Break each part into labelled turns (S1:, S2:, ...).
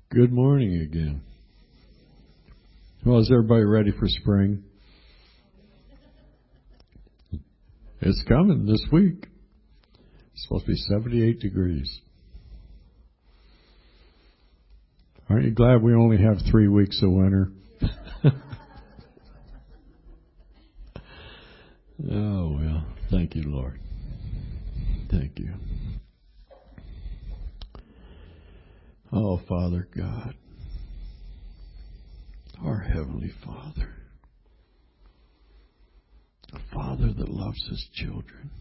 S1: Good morning again. Well, is everybody ready for spring? It's coming this week. It's supposed to be 78 degrees. Aren't you glad we only have 3 weeks of winter? Oh, well, thank you, Lord. Thank you. Oh, Father God, our Heavenly Father, a Father that loves His children.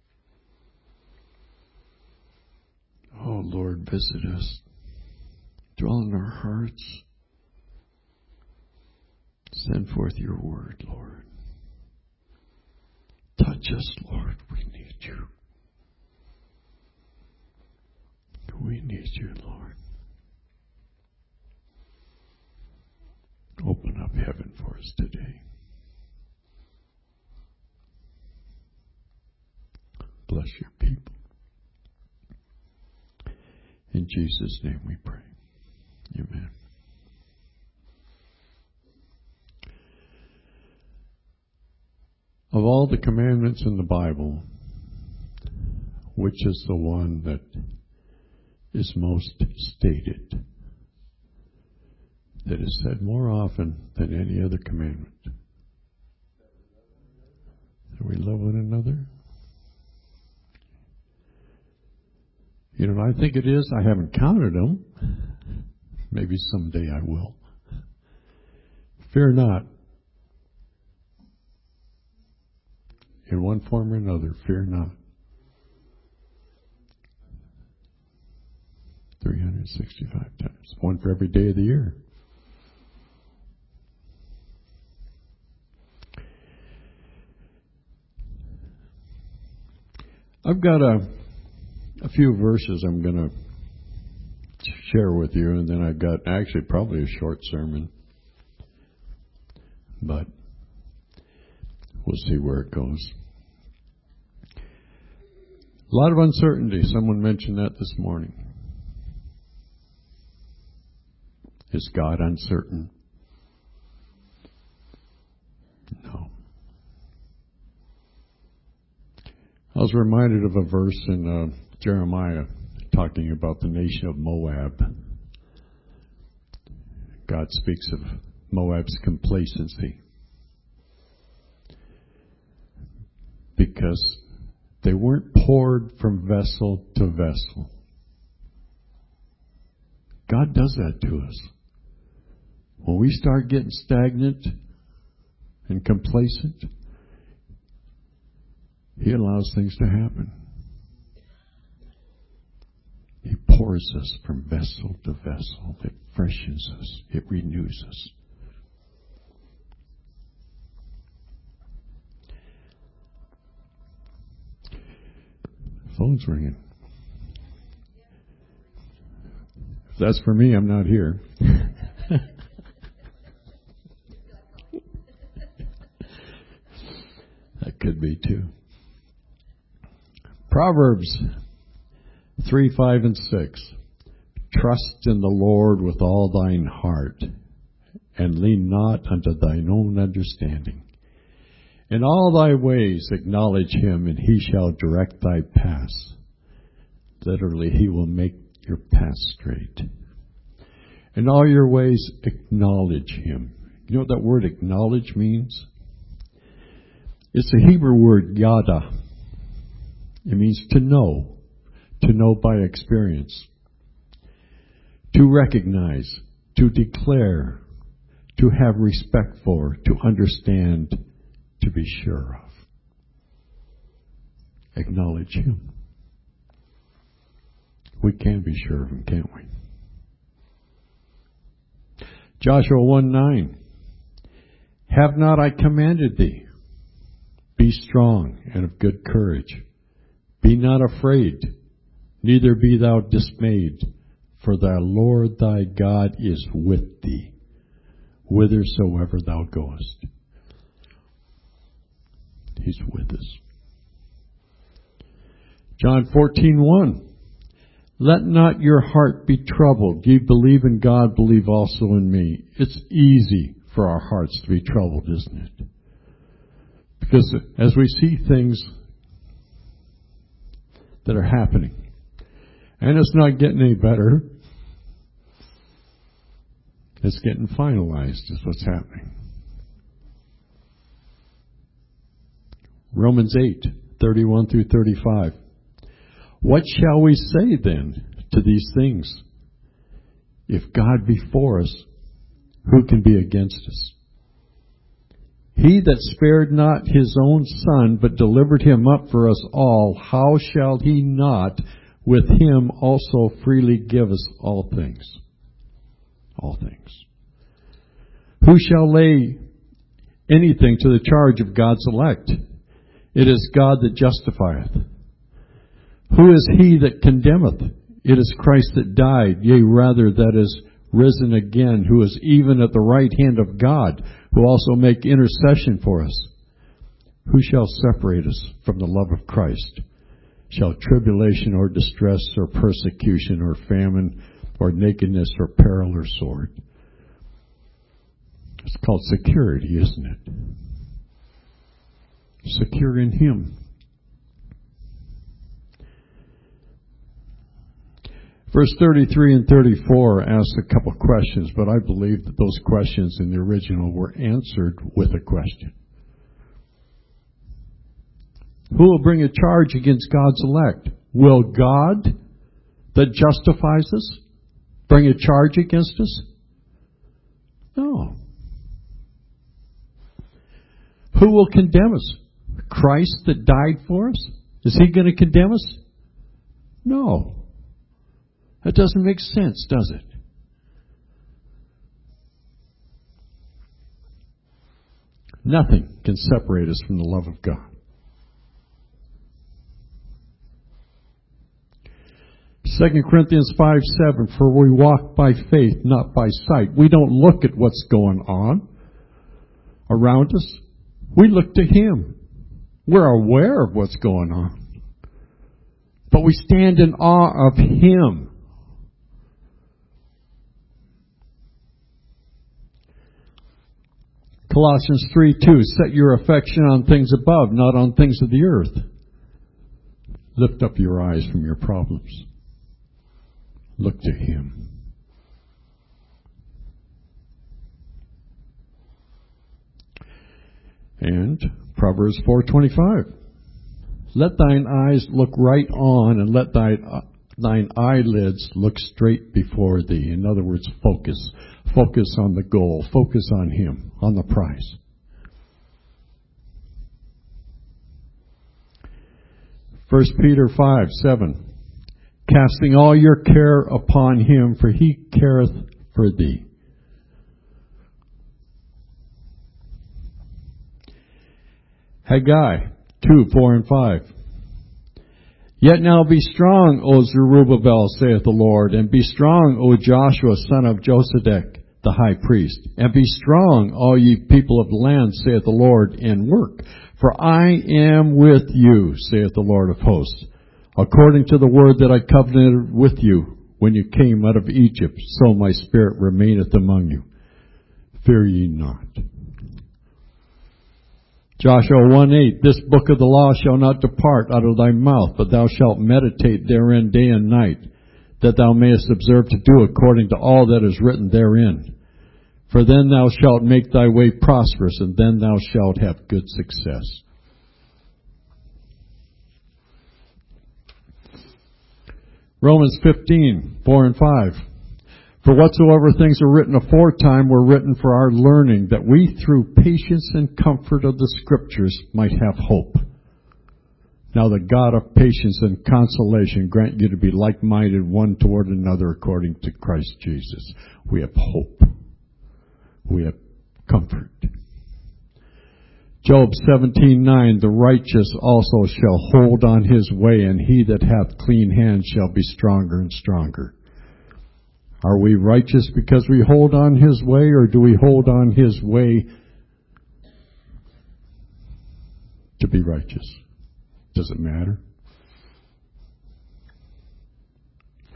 S1: Oh, Lord, visit us. Dwell in our hearts. Send forth your word, Lord. Touch us, Lord. We need you. We need you, Lord. Open up heaven for us today. Bless your people. In Jesus' name we pray. Amen. Of all the commandments in the Bible, which is the one that is most stated, that is said more often than any other commandment? That we love one another? You know, I think it is. I haven't counted them. Maybe someday I will. Fear not. In one form or another, fear not. 365 times. One for every day of the year. I've got a few verses I'm going to share with you, and then I've got actually probably a short sermon, but we'll see where it goes. A lot of uncertainty. Someone mentioned that this morning. Is God uncertain? No. I was reminded of a verse in Jeremiah talking about the nation of Moab. God speaks of Moab's complacency because they weren't poured from vessel to vessel. God does that to us. When we start getting stagnant and complacent, He allows things to happen. He pours us from vessel to vessel. It freshens us. It renews us. Phone's ringing. If that's for me, I'm not here. That could be too. Proverbs 3, 5, and 6. Trust in the Lord with all thine heart, and lean not unto thine own understanding. In all thy ways acknowledge Him, and He shall direct thy paths. Literally, He will make your path straight. In all your ways acknowledge Him. You know what that word acknowledge means? It's the Hebrew word yada. It means to know by experience, to recognize, to declare, to have respect for, to understand, to be sure of. Acknowledge Him. We can be sure of Him, can't we? Joshua 1:9. Have not I commanded thee? Be strong and of good courage. Be not afraid, neither be thou dismayed, for thy Lord thy God is with thee, whithersoever thou goest. He's with us. John 14:1. Let not your heart be troubled. Ye believe in God, believe also in me. It's easy for our hearts to be troubled, isn't it? Because as we see things that are happening, and it's not getting any better, it's getting finalized is what's happening. Romans 8:31 through 35. What shall we say then to these things? If God be for us, who can be against us? He that spared not his own Son, but delivered him up for us all, how shall he not with him also freely give us all things? All things. Who shall lay anything to the charge of God's elect? It is God that justifieth. Who is he that condemneth? It is Christ that died, yea, rather that is risen again, who is even at the right hand of God, who also make intercession for us. Who shall separate us from the love of Christ? Shall tribulation or distress or persecution or famine or nakedness or peril or sword? It's called security, isn't it? Secure in Him. Verse 33 and 34 asks a couple questions, but I believe that those questions in the original were answered with a question. Who will bring a charge against God's elect? Will God, that justifies us, bring a charge against us? No. Who will condemn us? Christ that died for us? Is He going to condemn us? No. That doesn't make sense, does it? Nothing can separate us from the love of God. 2 Corinthians 5:7, for we walk by faith, not by sight. We don't look at what's going on around us. We look to Him. We're aware of what's going on. But we stand in awe of Him. Colossians 3:2, set your affection on things above, not on things of the earth. Lift up your eyes from your problems. Look to Him. And Proverbs 4:25, let thine eyes look right on, and let thine eyelids look straight before thee. In other words, focus. Focus on the goal. Focus on Him, on the prize. 1 Peter 5:7, casting all your care upon Him, for He careth for thee. Haggai 2:4 and 5. Yet now be strong, O Zerubbabel, saith the Lord, and be strong, O Joshua, son of Josedech, the high priest. And be strong, all ye people of the land, saith the Lord, and work. For I am with you, saith the Lord of hosts. According to the word that I covenanted with you when you came out of Egypt, so my spirit remaineth among you. Fear ye not. Joshua 1:8, this book of the law shall not depart out of thy mouth, but thou shalt meditate therein day and night, that thou mayest observe to do according to all that is written therein. For then thou shalt make thy way prosperous, and then thou shalt have good success. Romans 15:4 and 5. For whatsoever things are written aforetime were written for our learning, that we through patience and comfort of the Scriptures might have hope. Now the God of patience and consolation grant you to be like-minded one toward another according to Christ Jesus. We have hope. We have comfort. Job 17:9, the righteous also shall hold on his way, and he that hath clean hands shall be stronger and stronger. Are we righteous because we hold on His way, or do we hold on His way to be righteous? Does it matter?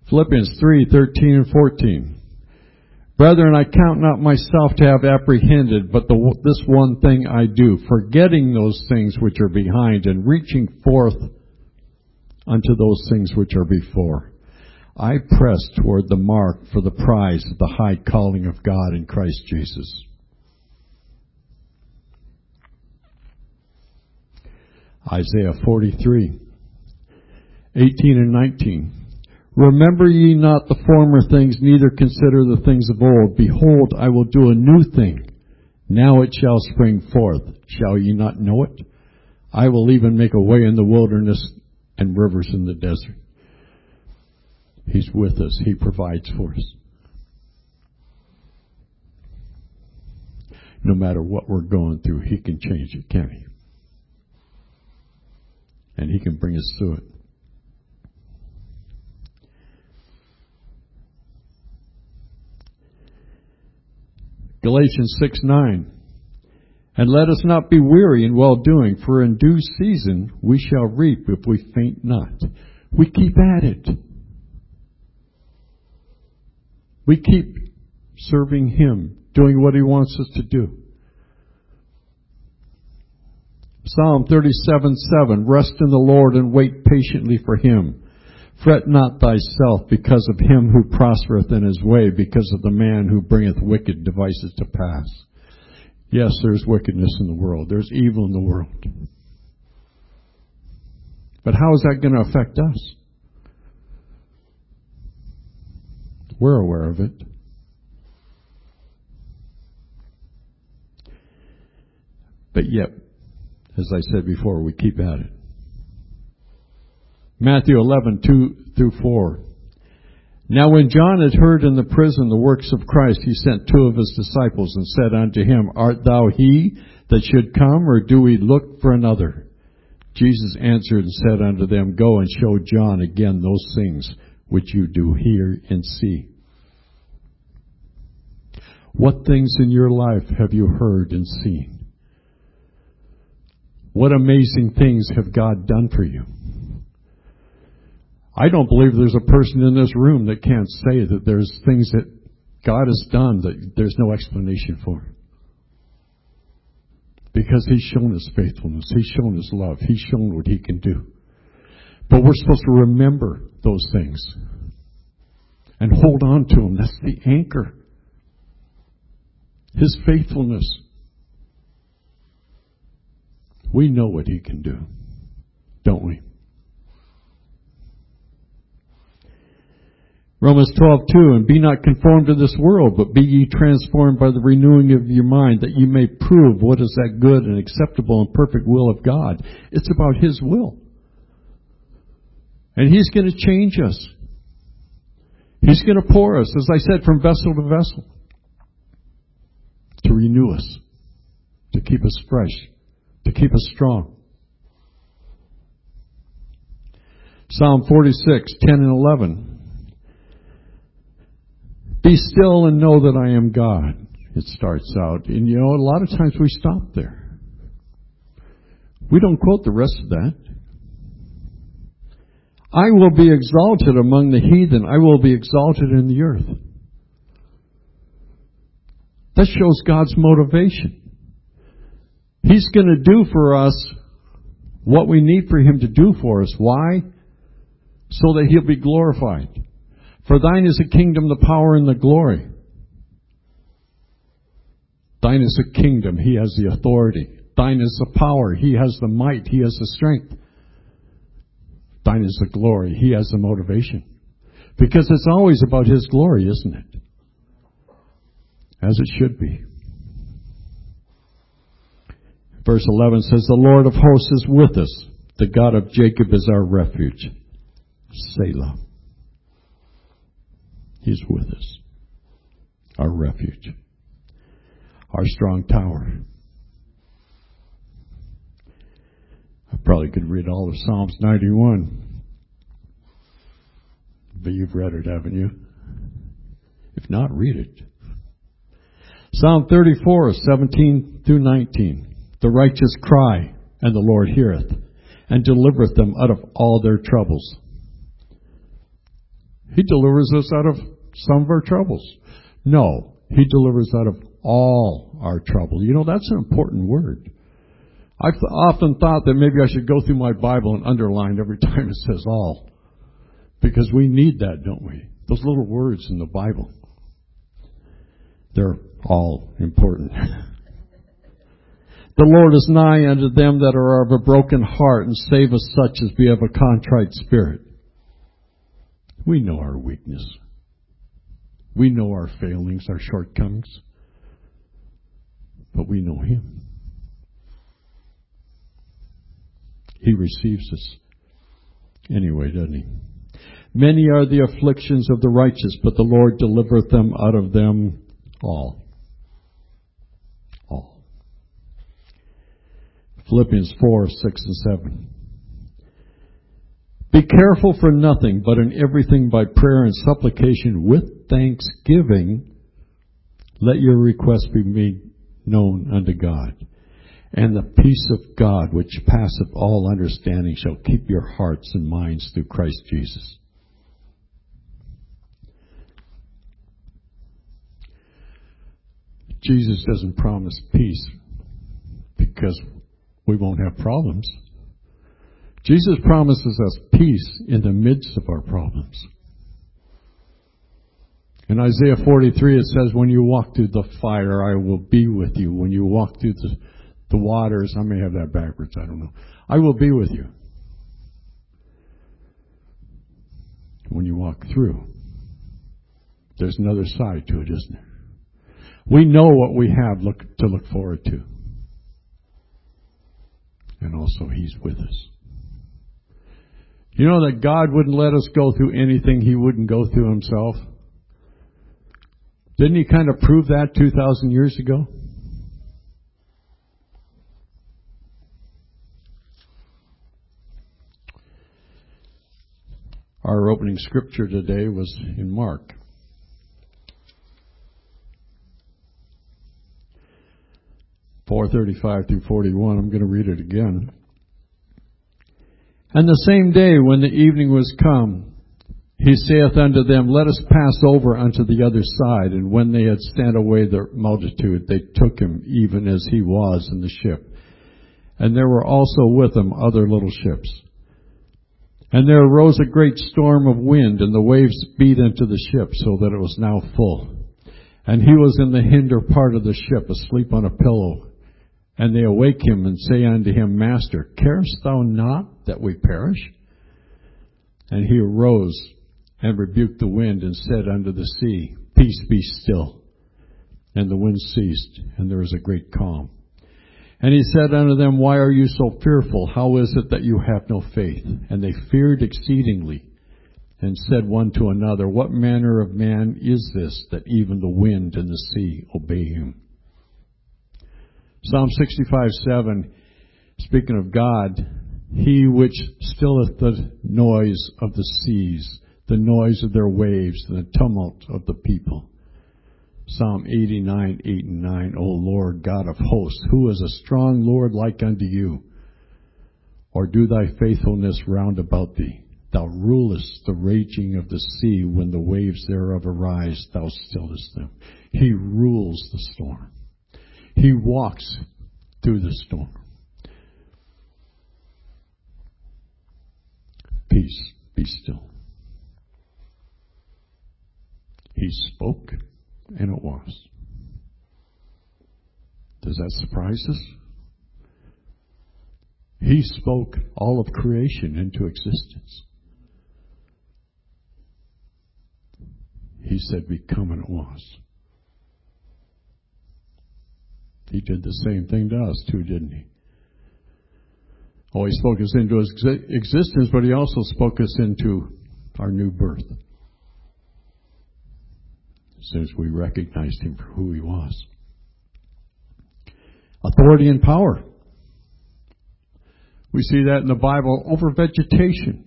S1: Philippians 3:13 and 14. Brethren, I count not myself to have apprehended, but this one thing I do, forgetting those things which are behind and reaching forth unto those things which are before. I press toward the mark for the prize of the high calling of God in Christ Jesus. Isaiah 43:18 and 19. Remember ye not the former things, neither consider the things of old. Behold, I will do a new thing. Now it shall spring forth. Shall ye not know it? I will even make a way in the wilderness and rivers in the desert. He's with us. He provides for us. No matter what we're going through, He can change it, can't He? And He can bring us through it. Galatians 6:9. And let us not be weary in well-doing, for in due season we shall reap if we faint not. We keep at it. We keep serving Him, doing what He wants us to do. Psalm 37:7. Rest in the Lord and wait patiently for Him. Fret not thyself because of him who prospereth in his way, because of the man who bringeth wicked devices to pass. Yes, there's wickedness in the world. There's evil in the world. But how is that going to affect us? We're aware of it. But yet, as I said before, we keep at it. Matthew 11:2-4. Now when John had heard in the prison the works of Christ, he sent 2 of his disciples and said unto him, Art thou he that should come, or do we look for another? Jesus answered and said unto them, Go and show John again those things which you do hear and see. What things in your life have you heard and seen? What amazing things have God done for you? I don't believe there's a person in this room that can't say that there's things that God has done that there's no explanation for. Because He's shown His faithfulness. He's shown His love. He's shown what He can do. But we're supposed to remember those things and hold on to them. That's the anchor. His faithfulness. We know what He can do, don't we? Romans 12:2, and be not conformed to this world, but be ye transformed by the renewing of your mind, that you may prove what is that good and acceptable and perfect will of God. It's about His will. And He's going to change us. He's going to pour us, as I said, from vessel to vessel, to renew us, to keep us fresh, to keep us strong. Psalm 46:10 and 11. Be still and know that I am God. It starts out. And a lot of times we stop there. We don't quote the rest of that. I will be exalted among the heathen. I will be exalted in the earth. That shows God's motivation. He's going to do for us what we need for Him to do for us. Why? So that He'll be glorified. For thine is the kingdom, the power, and the glory. Thine is the kingdom. He has the authority. Thine is the power. He has the might. He has the strength. Thine is the glory. He has the motivation. Because it's always about His glory, isn't it? As it should be. Verse 11 says, The Lord of hosts is with us. The God of Jacob is our refuge. Selah. He's with us. Our refuge. Our strong tower. I probably could read all of Psalms 91. But you've read it, haven't you? If not, read it. Psalm 34:17-19. The righteous cry, and the Lord heareth, and delivereth them out of all their troubles. He delivers us out of some of our troubles. No, He delivers out of all our trouble. You know, that's an important word. I've often thought that maybe I should go through my Bible and underline every time it says all. Because we need that, don't we? Those little words in the Bible. They're all important. The Lord is nigh unto them that are of a broken heart, and saveth such as be of a contrite spirit. We know our weakness. We know our failings, our shortcomings. But we know Him. He receives us anyway, doesn't He? Many are the afflictions of the righteous, but the Lord delivereth them out of them all. All. Philippians 4, 6 and 7. Be careful for nothing, but in everything by prayer and supplication with thanksgiving, let your requests be made known unto God. And the peace of God, which passeth all understanding, shall keep your hearts and minds through Christ Jesus. Jesus doesn't promise peace because we won't have problems. Jesus promises us peace in the midst of our problems. In Isaiah 43 it says, when you walk through the fire, I will be with you. When you walk through the waters, I may have that backwards, I don't know. I will be with you. When you walk through, there's another side to it, isn't there? We know what we have to look forward to. And also He's with us. You know that God wouldn't let us go through anything He wouldn't go through Himself? Didn't He kind of prove that 2,000 years ago? Our opening scripture today was in Mark. (4:35 through 41). I'm going to read it again. And the same day when the evening was come, He saith unto them, let us pass over unto the other side. And when they had sent away the multitude, they took Him even as He was in the ship. And there were also with Him other little ships. And there arose a great storm of wind, and the waves beat into the ship, so that it was now full. And He was in the hinder part of the ship, asleep on a pillow. And they awake Him, and say unto Him, Master, carest thou not that we perish? And He arose, and rebuked the wind, and said unto the sea, Peace, be still. And the wind ceased, and there was a great calm. And He said unto them, Why are you so fearful? How is it that you have no faith? And they feared exceedingly, and said one to another, What manner of man is this, that even the wind and the sea obey Him? Psalm 65:7, speaking of God, He which stilleth the noise of the seas, the noise of their waves, and the tumult of the people. Psalm 89:8 and 9, O Lord God of hosts, who is a strong Lord like unto you? Or do thy faithfulness round about thee? Thou rulest the raging of the sea, when the waves thereof arise, thou stillest them. He rules the storm. He walks through the storm. Peace, be still. He spoke, and it was. Does that surprise us? He spoke all of creation into existence. He said, become, and it was. He did the same thing to us too, didn't He? Oh, He spoke us into His existence, but He also spoke us into our new birth. As soon as we recognized Him for who He was. Authority and power. We see that in the Bible over vegetation.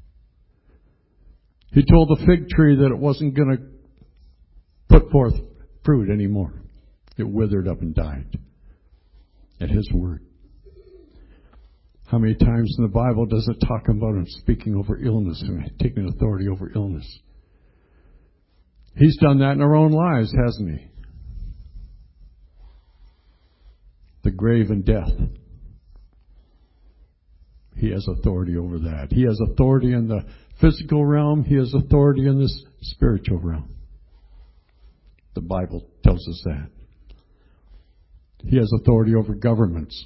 S1: He told the fig tree that it wasn't going to put forth fruit anymore. It withered up and died. At His word. How many times in the Bible does it talk about Him speaking over illness and taking authority over illness? He's done that in our own lives, hasn't He? The grave and death. He has authority over that. He has authority in the physical realm. He has authority in this spiritual realm. The Bible tells us that. He has authority over governments.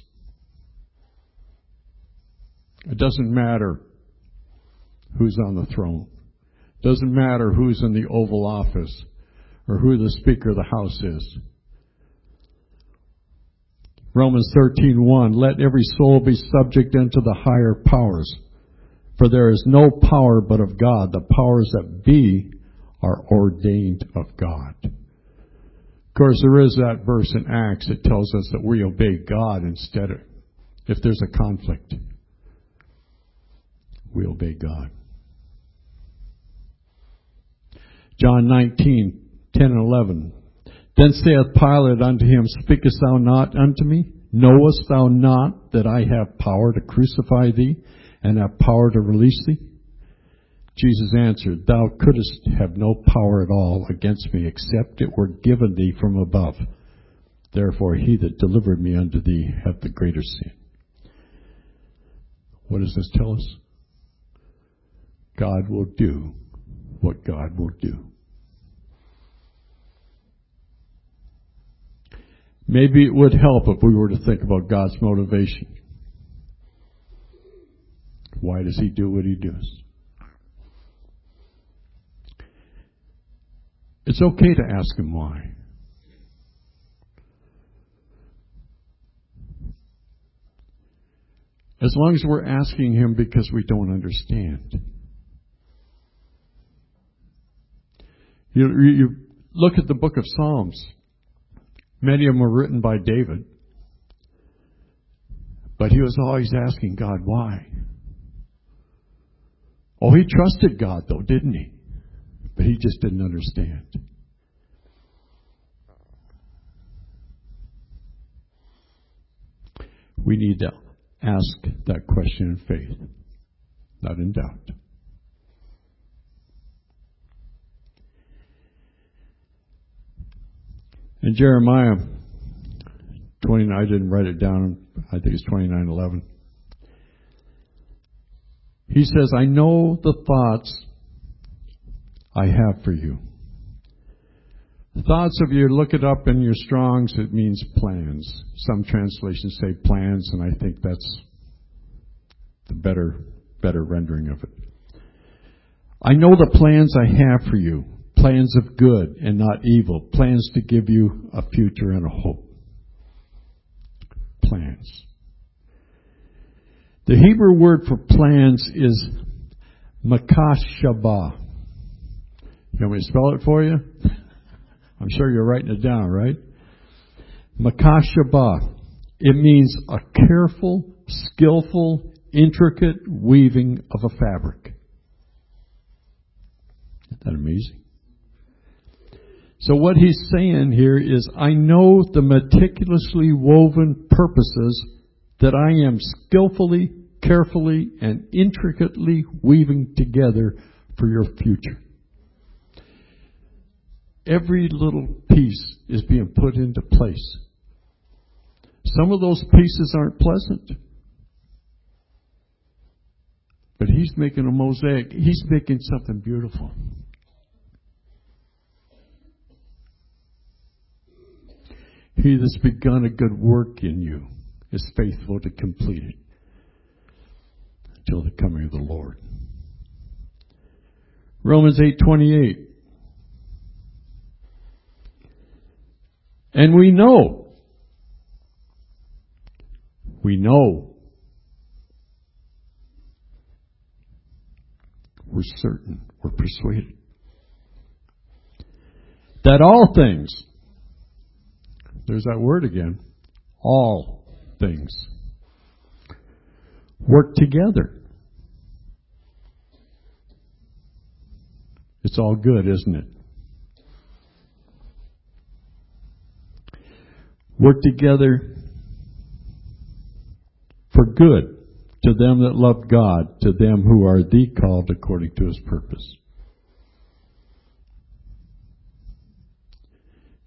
S1: It doesn't matter who's on the throne. It doesn't matter who's in the Oval Office or who the Speaker of the House is. Romans 13:1, let every soul be subject unto the higher powers, for there is no power but of God. The powers that be are ordained of God. Of course, there is that verse in Acts that tells us that we obey God instead of, if there's a conflict, we obey God. John 19:10 and 11. Then saith Pilate unto him, speakest thou not unto me? Knowest thou not that I have power to crucify thee, and have power to release thee? Jesus answered, thou couldst have no power at all against me, except it were given thee from above. Therefore he that delivered me unto thee hath the greater sin. What does this tell us? God will do what God will do. Maybe it would help if we were to think about God's motivation. Why does He do what He does? It's okay to ask Him why. As long as we're asking Him because we don't understand. You look at the book of Psalms. Many of them were written by David. But he was always asking God, why? Oh, he trusted God, though, didn't he? But he just didn't understand. We need to ask that question in faith, not in doubt. In Jeremiah 29, I didn't write it down, I think it's 29:11. He says, I know the thoughts I have for you. The thoughts of you, look it up in your Strongs, it means plans. Some translations say plans, and I think that's the better rendering of it. I know the plans I have for you. Plans of good and not evil. Plans to give you a future and a hope. Plans. The Hebrew word for plans is makashaba. You want me to spell it for you? I'm sure you're writing it down, right? Makashaba. It means a careful, skillful, intricate weaving of a fabric. Isn't that amazing? So what he's saying here is, I know the meticulously woven purposes that I am skillfully, carefully, and intricately weaving together for your future. Every little piece is being put into place. Some of those pieces aren't pleasant. But he's making a mosaic. He's making something beautiful. He that's begun a good work in you is faithful to complete it until the coming of the Lord. Romans 8:28. And we know, we're certain, we're persuaded that all things, there's that word again, all things work together. It's all good, isn't it? Work together for good to them that love God, to them who are the called according to His purpose.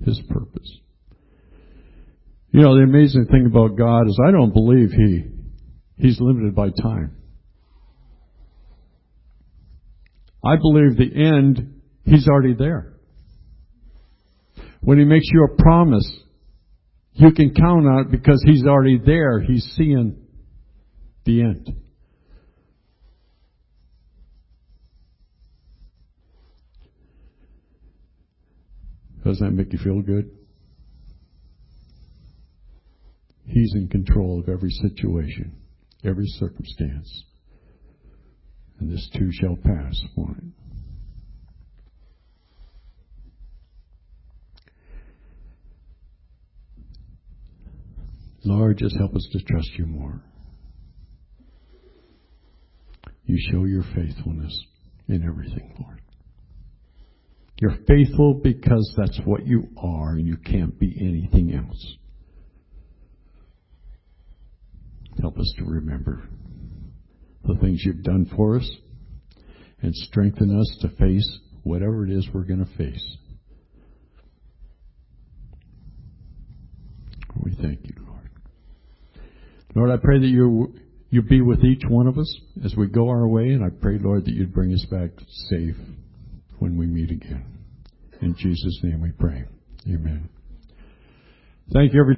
S1: His purpose. You know, the amazing thing about God is I don't believe He's limited by time. I believe the end, He's already there. When He makes you a promise, you can count on it because He's already there. He's seeing the end. Doesn't that make you feel good? He's in control of every situation, every circumstance. And this too shall pass, won't it? Lord, just help us to trust you more. You show your faithfulness in everything, Lord. You're faithful because that's what you are, and you can't be anything else. Help us to remember the things you've done for us and strengthen us to face whatever it is we're going to face. We thank you, Lord. Lord, I pray that you be with each one of us as we go our way, and I pray, Lord, that you'd bring us back safe when we meet again. In Jesus' name we pray. Amen. Thank you, everybody.